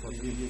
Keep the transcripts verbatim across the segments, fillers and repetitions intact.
یک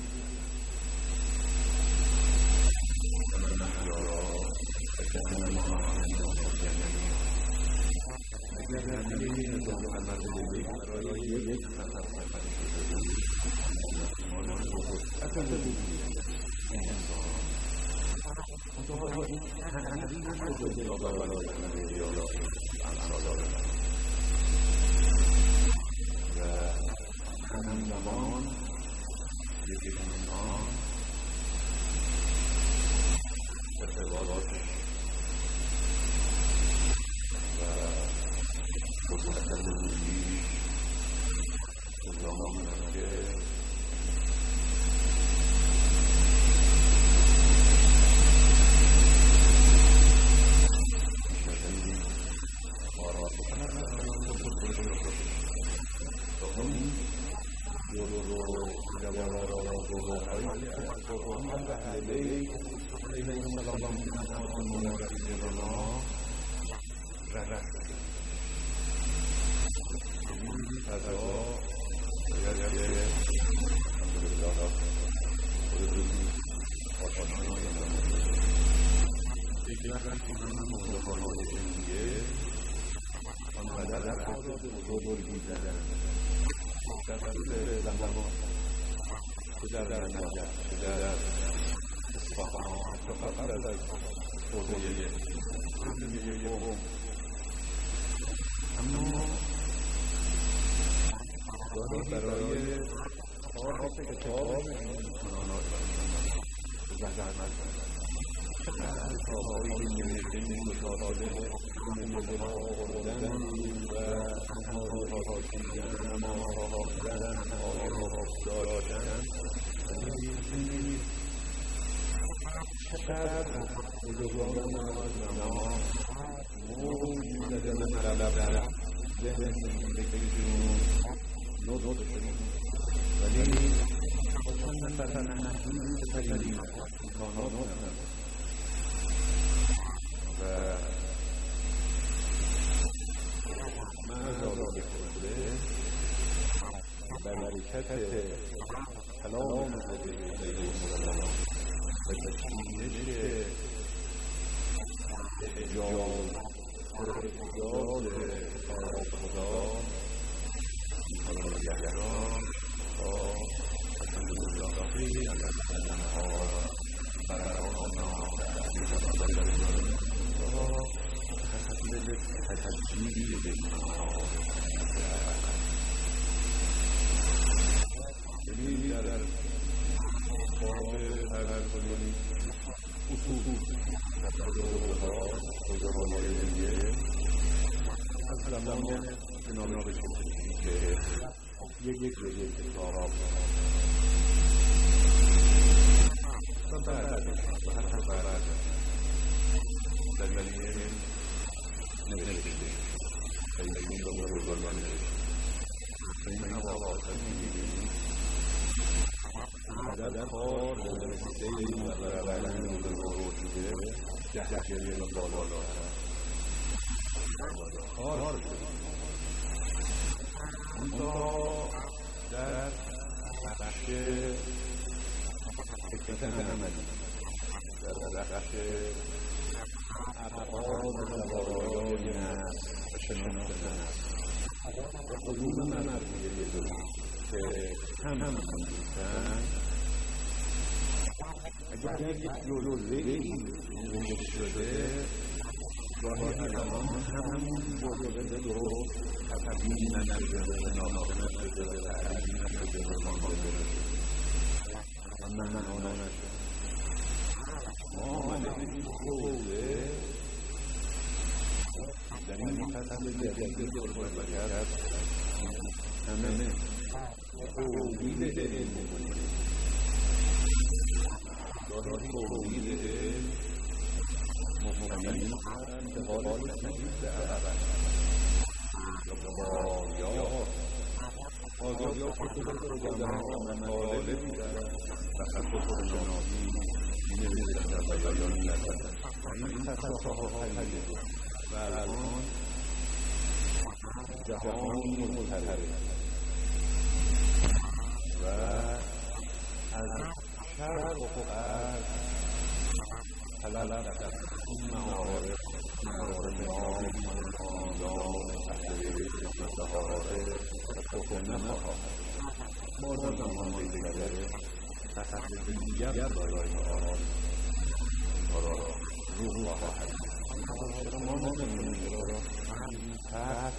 جهان متحرک و از شرق و غرب طلب در این معارف معارف عام خاندان اهل بیت مطهره و سخن نخواهد. ما در زمان دیگر تحت دیگر برای آن را روح خواهد. ما نمی‌دانیم را تحت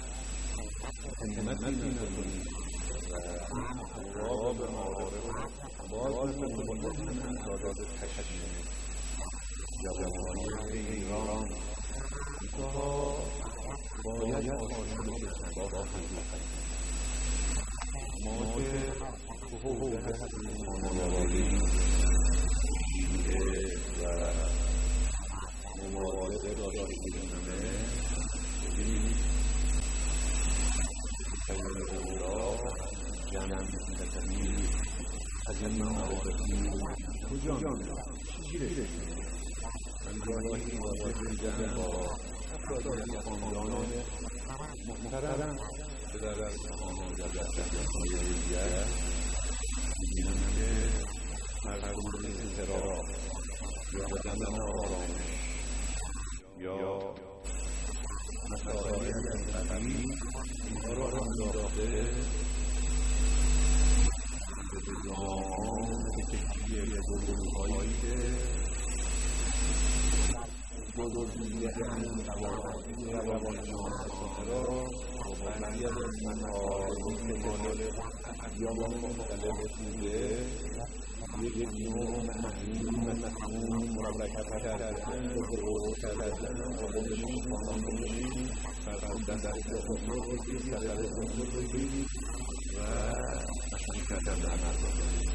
همتی نکنیم و را به معارف باز نکنیم با امتداد تشکیل جوانی ایران تا باید آشنا بشن با حقیقت. ما که حقوق خانواده شیعه و مبارزه داشتیم ببینید سید اولا جمع تکمیل از این معارفی کجا می‌رود؟ چی رسید؟ من گاهی واجه می‌دهم با افرادی از خاندان محترم که در آنها در جمعیت‌های دیگر می‌بینم که مردم انحراف یا عدم آرامش یا مسائلی از این قبیل اینها را انداخته به جامعان به تکیه به گروه‌هایی که بزرگی همین روانشناس را با بندی از منهایی که مانال ادیان مختلف بوده یک نوع معنی و مفهوم مرکب کردن و درست کردن آدمشون خانمشون فرقون در خودمون بگیرید در خودمون بگیرید و مشکل کردن در مردم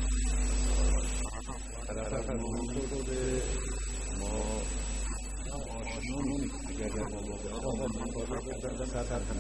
طرف فرمون شده ما آشنا نیست دیگر در مواقع آقا من کار کردن سر هم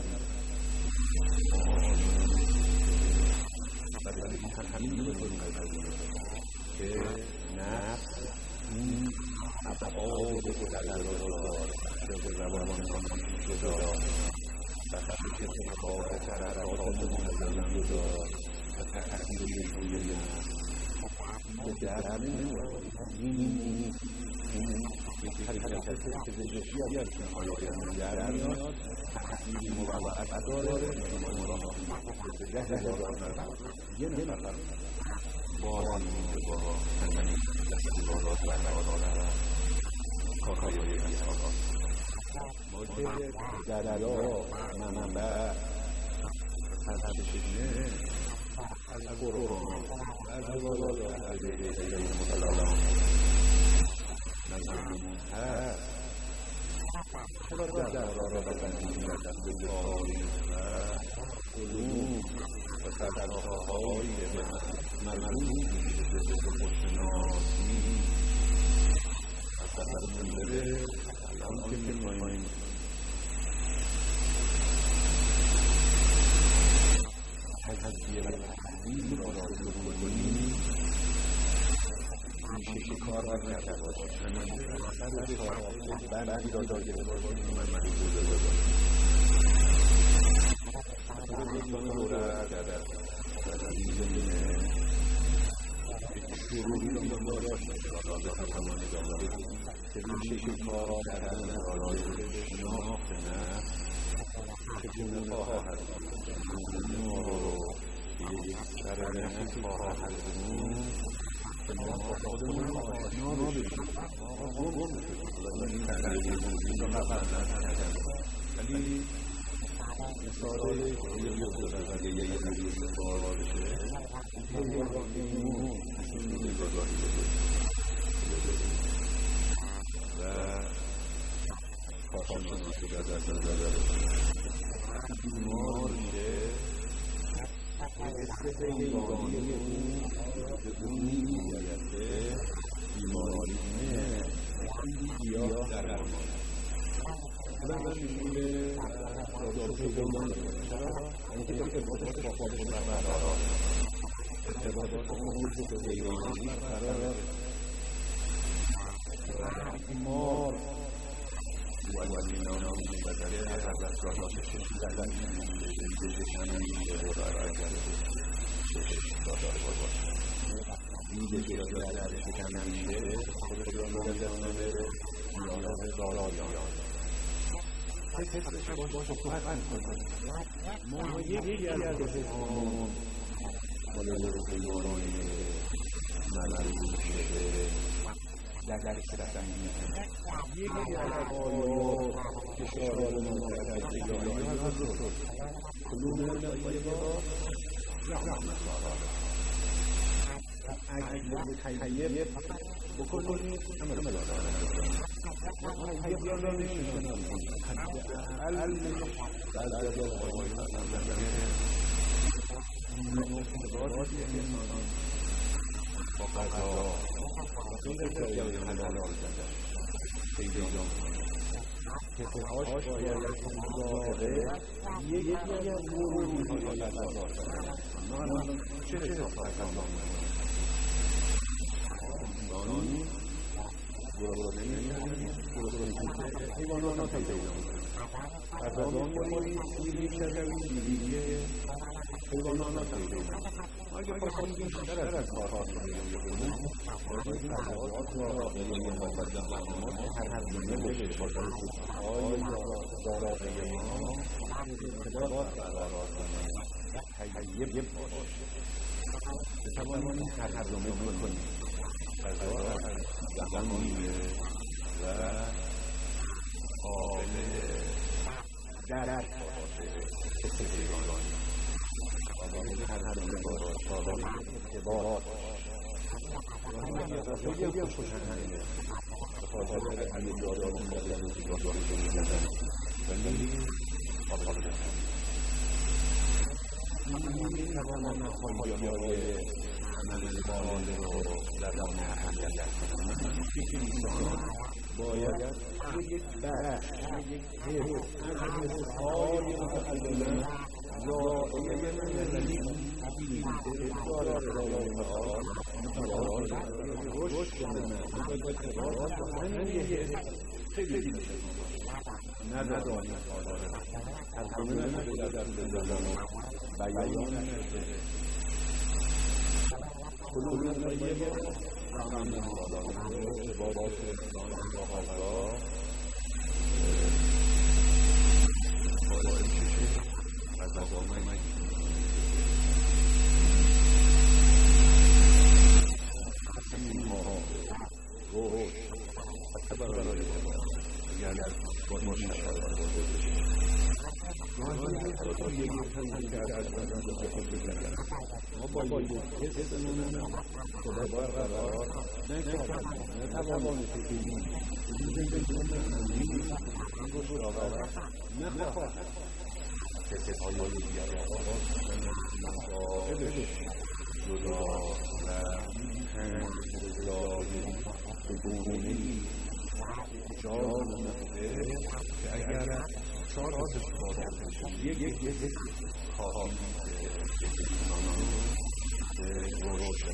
برای همین نمی‌کنیم که نفس این ابعاد گذرگاه شده روانان جدا و تحقیق اتفاقات حرکات منظم جدا و تحقیق روی نفس به در نمی‌رود. این این یک حرکت پزشکی است که آیان در میاد تحقیق موقعیت داره ما را به ده هزار نفر یه نفر باران میده با همین دستورات و قرارات کارهای اصلاحات ما که دریا منبع سرچشمه از قرآن از روایات از پیغمبر مطلع نظرمون هست چرا درها را بزنیم و دست تاریخ و علوم و سرچشمه‌های مربوط به خودشناسی از سفر منظره الان که می‌ماییم تجزیه و تحلیل را شروع کنیم میشه کار را نکرده باشیم سر کار بندی را داگیره باشیم من من بوده باشیم دوستان دوره کرده در این زمینه شروعی را داشته شده به همانی دامده که میشه کار را کردن برای شناخت نفس چگونه خواهد چگونه ما رو یک شرایطی خواهد بود که ما خودمون آشنا بشیم ما گم بشیم و این تغییر موجود را نفرد نکردن ولی مثال یه بزرگ اگه یه نوید بار بشه یه راهیمون این نگاهی بده و کارشناسی که در دست نظر بیمار میره حس حیوانی اون به اون میگوید که بیماری نه گیاه درمان خودم میگه دارو درمان چرا؟ اینکه که ارتباطش با خودش برقرار ارتباطات اون به حیوانی برقرار بیمار والذین آمنوا بالله حضرت را شش زدن شش شش همین رو برای کرده شش داشت باشه دیده شده در شکم میشه خودش را نگذانه به نیاز دارایان حسش باشه قطعا کنید ما یکی از حسامون مالی روحانی مرموز شده در کردن یکی از آیات که شعار منتقل دیگانی حضرت رسول کلوم طیبا رحمت الله اگه تیب بکنید عمل دارن تیب را نمیشونم حداقل بعد از آقای نوستباتی انسان با قضا این دکتری حلال آزده سیده جان کسهاش باید واقع یکی از موروی حالت آزده من چه حساب کنم انسانی گروه نمی‌کنی گروه حیوانات پیدا از آن می‌کنی می‌بینی دیگه حیوانات پیدا اگه خواهیم بیشتر از کارها می‌کنیم باید این تغییرات را بین مقدمات هر هر جمله بشه با های دارای ما ارتباط برقرار کنیم تیب باشه بتوانیم هر هر جمله بکنیم قضا از زمانیه و قابل درک باشه سیگانانی قابل هر هر جمله قابل ارتباط باشه خیلی خوشن همینه به خاطر همین دارایون در لحظی دارایی که می‌زدن ولی قابل درک این توانم خواهی‌های عمل بالنده رو در دام اهمیت کنم فکر انسان باید یک بخش یک حس از حسهای متقلبه ذائعه نظری تبیین ادار ادارای مقال مقال رشد کنه ارتباط همین یه حس خیلی دیده نداری ترجمه نشده در زندان و بیان نشده کلون طیبا رحمت الله ارتباط با غذا باید چشه از غذا اینها روش حتی برای اگر با شرایط بودش ما باید حسمون خدا برقرار نکردن نتوانیم بگیم این روش را نخواهد حسهای دیگر مصاحبش جدا و هنگزایی بگونی جاز نفته که اگر چهار از استفاده کنید یک یک یک خواهید که انسانان به روش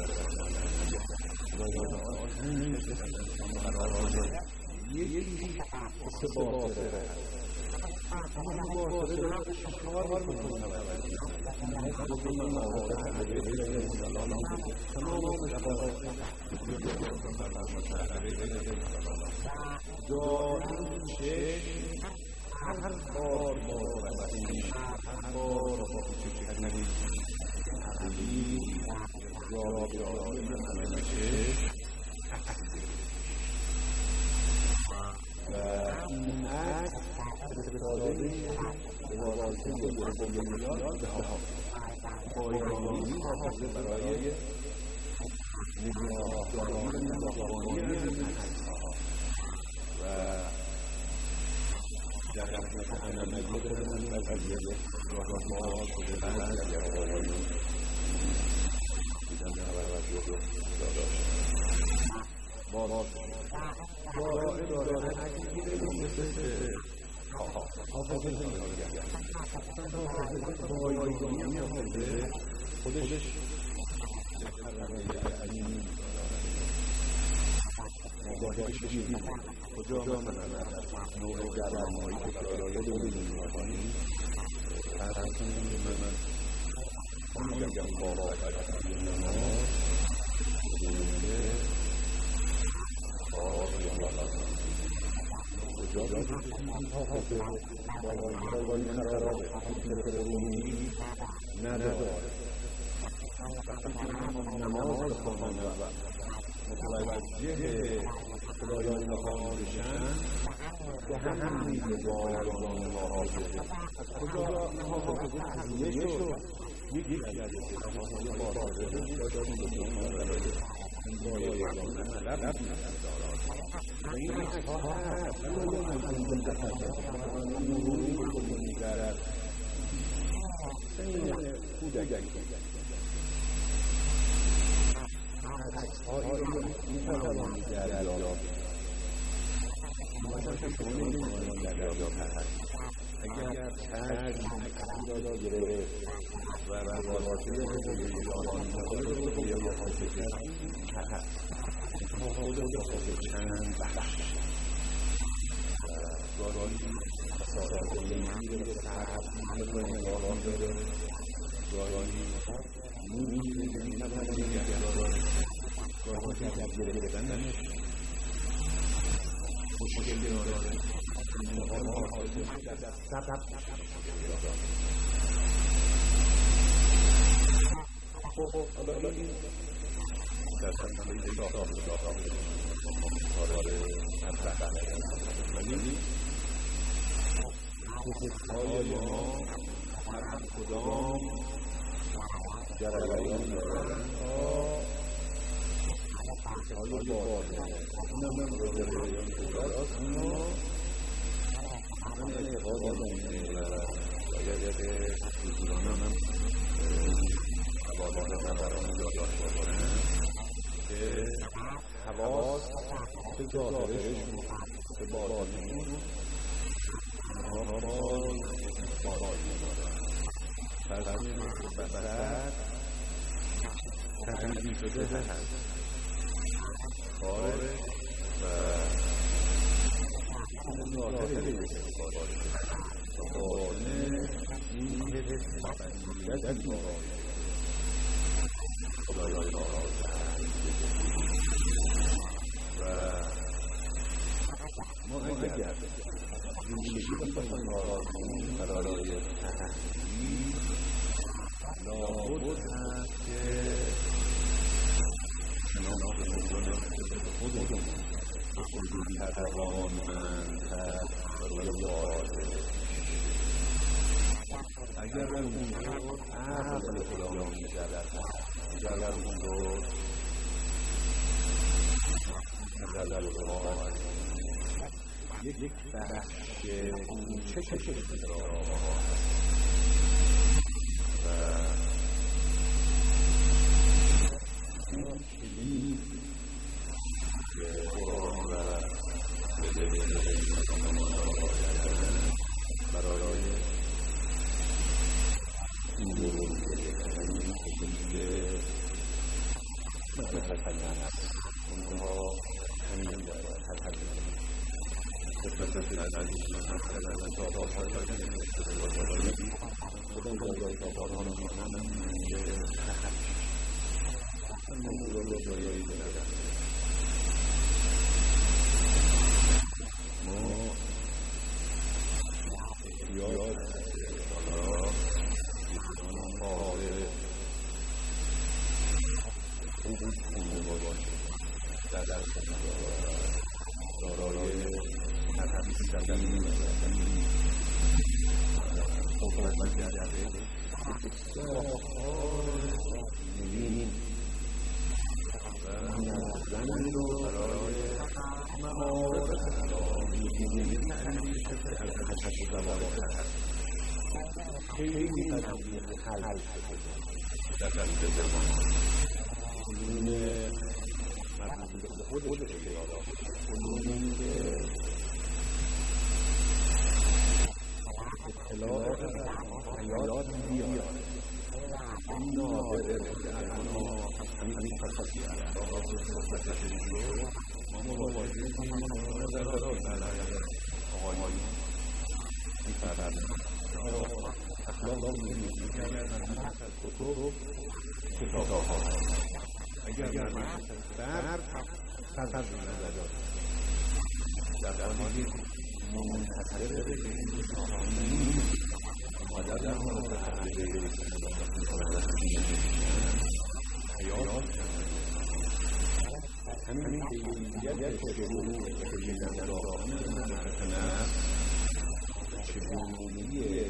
برای یکی استفاده اما مباطره داره شکار میکنه تمام دائم چشم هر بار با وقتی هر بار با کوچکترین تغییر یا بیایی من چشم و این عکس استفاده به واسطه بزرگیات به ها پایگانی حافظه برای نگاهداری نگاهبانی عکس‌ها و در خدمت انرژی بدن از قضیه راهنما شده بعد از آقایان دیدن توجه داشت باراز داره داره اگه مثل حافظه نگاهگر پایگانی حافظه خودش پرونده علمی مواجهش بشید کجا مثلا نوع گرمایی که برای خودمون می‌کنیم فرض کنیم من میگم بابا نماز بگوینده آه یالات کجا بگوینده ها خطه باقایی خرابه که بگوینی نداره نماز بخواهند و متوجه خدایان نخواهان بشن به همین بایگان محافظه از کجا محافظه تزیه شد یک جلسه تمامی محافظه داشتیم به بایگان ملب ندارد و این اشها هست ولی نمیدونم که هست نوری که میگرد سین کودک اشهایی رو میتوانم دریاب مثلا شما نمیتوانم دریاب هست اگر چشم عکسی را گرفت و رواسطه به آنان نخواهی رو به یه حاصل کردیم هست خود رو خود چند بخش گاهی سازه میره به سرعت میره نگاه میره گاهی میره میتوانم نگاه گاهی که گرفتنش مشکلی داره نهان حاصل در سبب خب حالا این در سنده داخل داخل کارار مطرح ولی حقوقهای ما هر کدام جریان دارن حقوقهای باطنه این هم جریان کجاست اما من اعتقاد دارم باید حضوران هم حوالات نظران داشته باشن که حواس چه ظاهرشون چه باطنشون آنها باز باطنی دارن فرزمین بسر تحمیل شده هست خارج و ظاهر یک باطنه این حس بندیت نارایی خدایان ناراضی و ما اگر زندگی بخواهیم ناراضی برای تحمیل لابد هست که شناخت خودمون توانمندتر برای واضح اگر اون رو عقل خدا می‌شود اگر اون رو نظر واقع یک بخش اون چه چه چه و این کلید که قرآن و برای این دورون که مثل همین است اونها همین دارد هر هر خدمت عزیزان مثلا تابار های خودم جای تابار ها نمانم که من موضوع جایی دارم ما احتیاج حالا دیدان قاعده خوب خونده باشیم در درست دارای نفسی سلیم خوبت کرده ساختار نوین و زمین رو برای معارف نوین تحمیل شده از حجب زمان هست خیلی تجمیل حل شده در درست زمان علوم مربوط به خودش اختیارات علومی که اطلاع حیات بیاد این نادره که الان همین خصاصی هست آغاز صحبت شدید ما مواجه این نظرات در آقایون می‌فرمایند اخلاق زندگی کردن از کتب کتاب ها اگر من سر سر ندارد در حالی منحصر به این شاهانی مادر در مورد تحلیل حیات همین کیفیت شروع کیفیت داران نفس چگونگی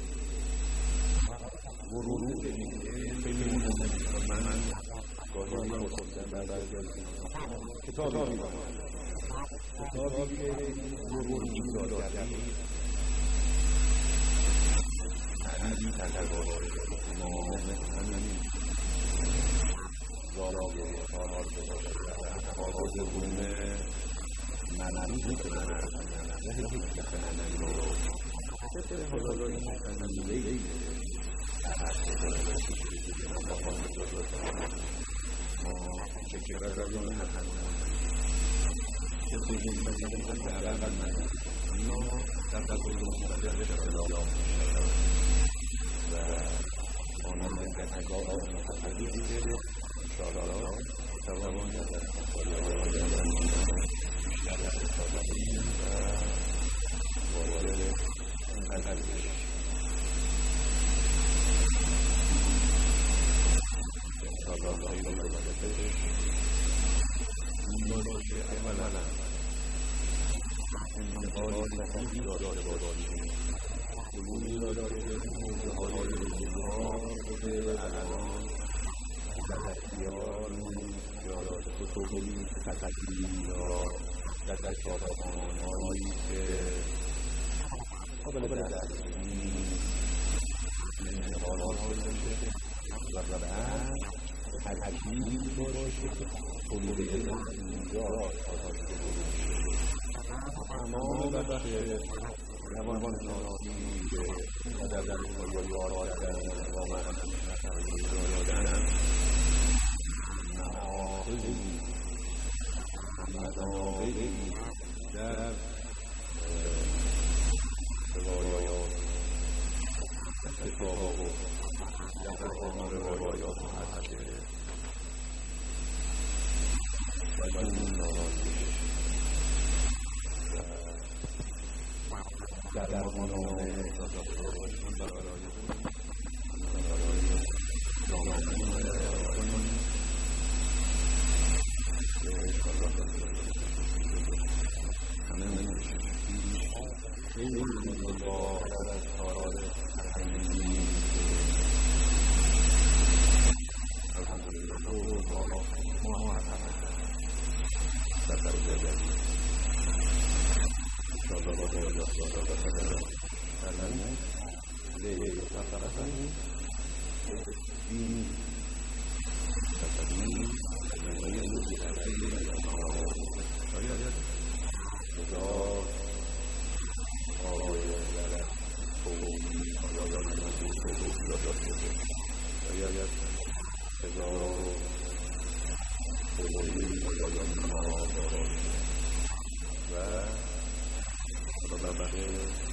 ورود بین من گاهی مطمئن برگردم کتابی می‌خوانم کتابی که ورودی دارد تعلیمی تجربه ما همین زارای کارها حافظ بومه معنوی که من نظر حکمت معنوی رو سفر حالا این معنوی ما چکر روی نکنم که بگیم بگیم در عقل من اینا در قبول مستجر شده و آنان گتگاه متحدیدی که انشاءالله توان در سالیه بیشتر استفاده و وارد اون قدر بشید انشاءالله خیلی بزرگتش این باشه اولا انتقال صحیحی داشته باشیم علومی را که موضوع های بزرگوار بوده و الان در اختیار یا کتبی فقطی یا در کتابخانه‌هایی که قابل دسترسی انتقالات باشه و بعد ترکیب باشه علوم علم اینجا آغاز بشه تمام بخش روانشناسی که در در یاد کردن واقعا یادن مآخذی مضامینی در روایات کتاب و در آن روایات هست که بدون ناراضی در درمانان داشته باشیم برای برای جامعه کنیم که همه نمیشه خیلی با کارات فرهنگی که الحمدلله ما ما در درجه داریم انشاءالله با دعای خدا بخدا فرمود لیه فقرتنی دینی تفدیل نمایی مزیدی شاید هزار آقای در قومی آیا نمازی قومی داشته شاید هزار قومی آیا نمازی و خدا بخیر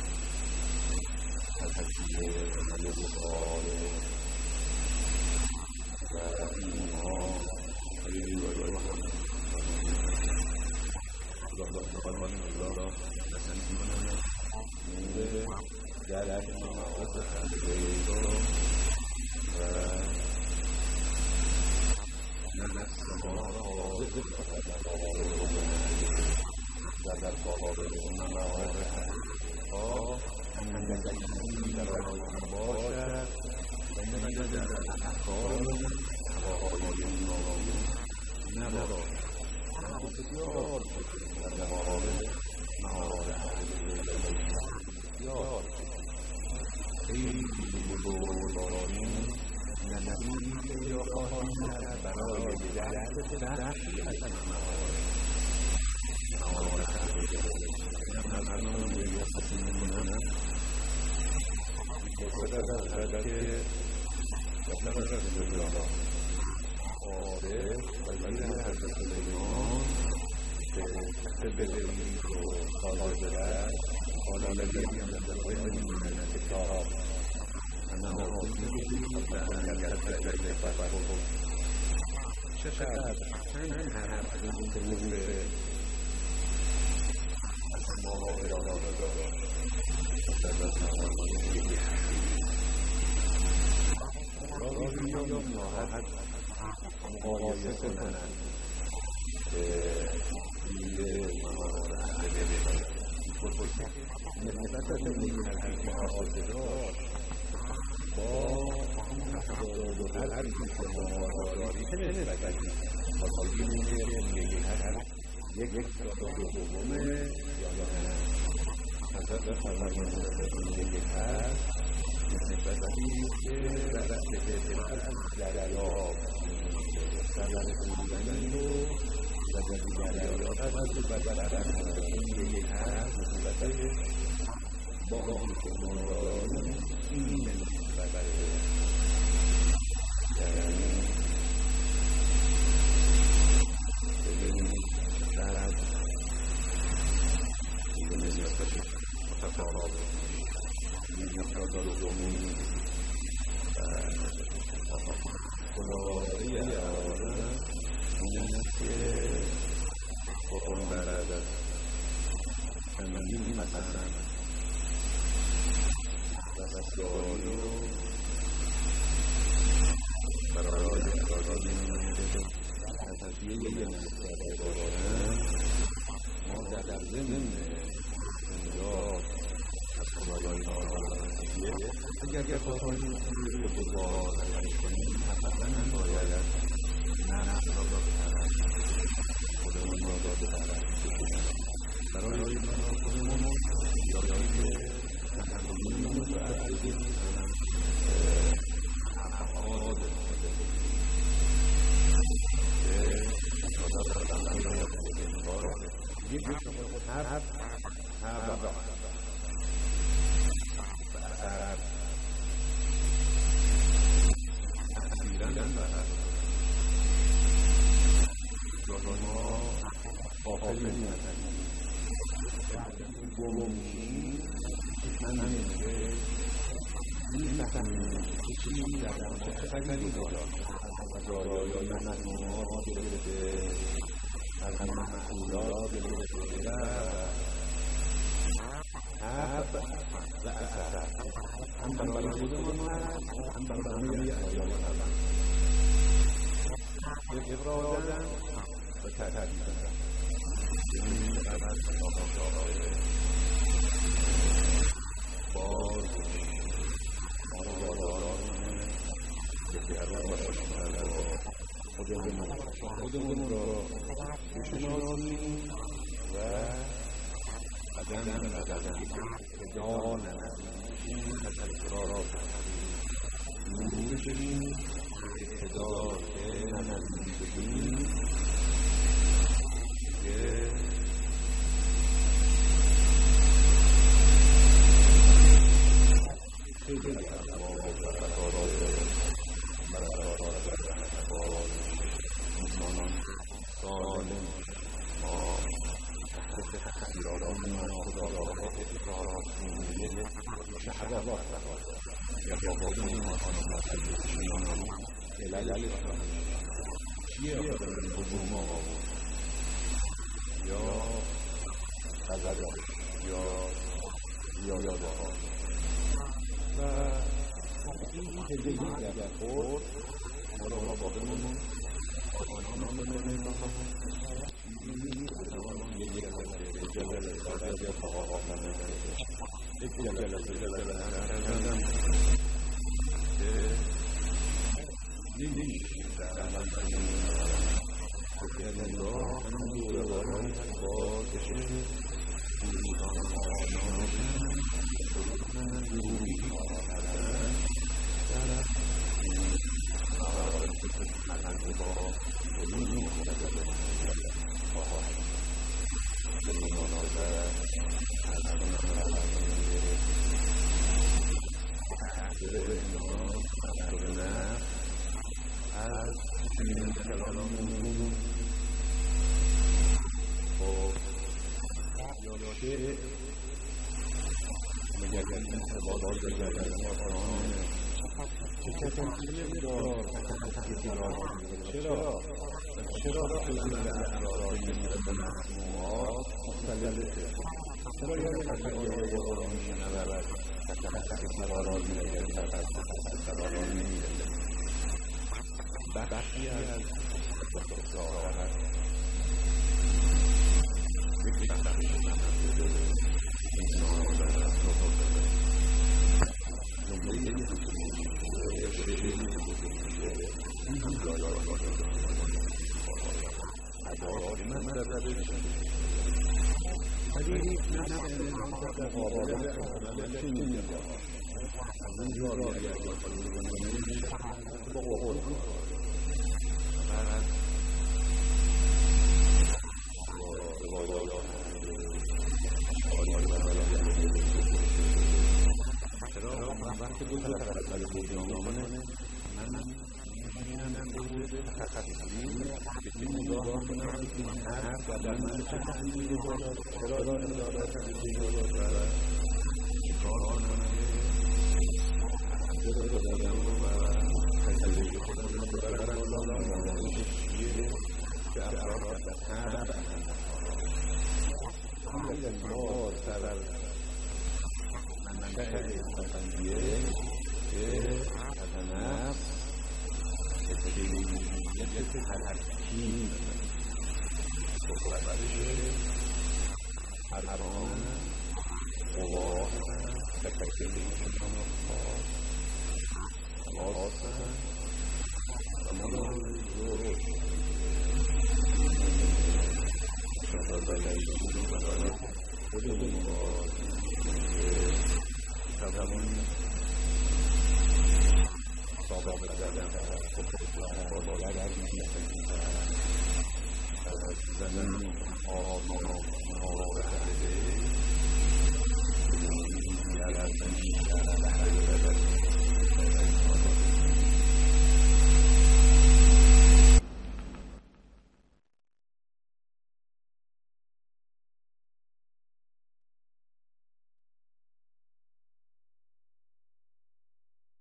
تحصیل عمل بخار و اینها خیلی باید خدا بخیر خدا نسنی کنم نور درک معارف خنده رو و نفس ما را و در قابل معارف ها اندکی در آن باشد و نه در افکار هواهای نارامی نباشد بسیار در مقابل معارف بسیار خیلی بزرگوارانه نتیجه‌ای پیدا خواهیم کرد برای جلب بخشی از معارف معارف ممنون ریاست می‌کنم بسیار که مطلب رسول آره وزیر حضرت سلیمان که تبلیغ رو خارج کرد حالا لگیم در ضمن کتاب چقدر چند حرف که نوره ما اراده دارد مقدس نمانده یکی راضی یا ناراحت مقایسه کنند که دیده منان اهل ببینند نسبت زندگی حقیقی آزادار با اون افراد و هر که مقایسه چه نسبتی با تاگیرین زندگی حقیقی یک یک سراغ دومه یا نه حضرت فرمان زندگی هست نسبتی که رفت بهتر از دریاب سرزن بودن رو و دریاب از بدر زندگی هست نسبتی با آن که مرادان این نسبت یعنی ببینید چقدر این نسبت متفاوت این مقدار دومی خداوندی آدم این است که خودم برد از چندین مثلا و مسائل رو برای افرادی از ازیه یک مسئله دارن ما در ضمن زندگی از خدایان آزادیه اگر بخواهیم این رو بزار کنیم حتما باید نفس را بکنم خودمون را داده برای من خودمون یادایی که تحقیمون رو عرضی افعاد که یک هر هر هر هر تحصیلن و هر جان ما آخری نزدیم گمونی من نمیده میفهمیم که چیزی در ما چقدری دارد و دارایی مجموعا گرفته از همه محصولات گرفته و حب و اثر هم برای خودمون هست هم برای همه ادیان هست افرادن و تحریفن این قدر شاقه باز خودمون را بشناسیم و قدم به قدم جان این تذکرات نور شدیم اقتدار که نزدیک شدیم که خیلی سالم ما تحصیلاتمون خداوند اظهارات می‌کنیم شهادات یا خودمون آنها تجربه‌شون علل چیه آدم حضور ما یا غضب یا زیاده‌ها و این تجربه در خود ما را با خودمون آنها می‌کنیم یک جلسه جلسه آقا می‌کنیم یک جلسه جلسه هم که نیست در عمل کنیم که الله هم دوروان با کشه دوریدان آنها شروع دوری آمدن در این مقام با علوم مدرسه خواهد به مناظر از کنم تحضیر امام تحضیر نفس از چنین کلامون خب یا شعر مگر این ارتباطات جدید آسان دار چرا؟ چرا خیلی افراد می‌کنند ما مختلفه؟ چرا یاد آیه قرآن می‌شنود که قرار می‌گیرد قرار نمی‌گیرد بخشی از دارد یک بخشی انسان در